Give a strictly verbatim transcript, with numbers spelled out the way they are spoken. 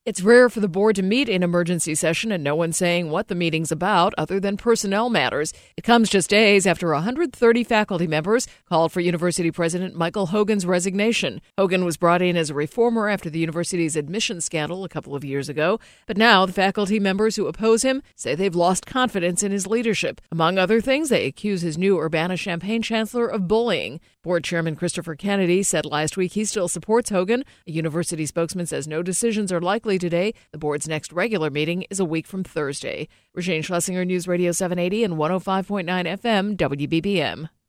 It's rare for the board to meet in emergency session and no one's saying what the meeting's about other than personnel matters. It comes just days after one hundred thirty faculty members called for University President Michael Hogan's resignation. Hogan was brought in as a reformer after the university's admissions scandal a couple of years ago, but now the faculty members who oppose him say they've lost confidence in his leadership. Among other things, they accuse his new Urbana-Champaign chancellor of bullying. Board Chairman Christopher Kennedy said last week he still supports Hogan. A university spokesman says no decisions are likely today. The board's next regular meeting is a week from Thursday. Regine Schlesinger, News Radio seven eighty and one oh five point nine F M, W B B M.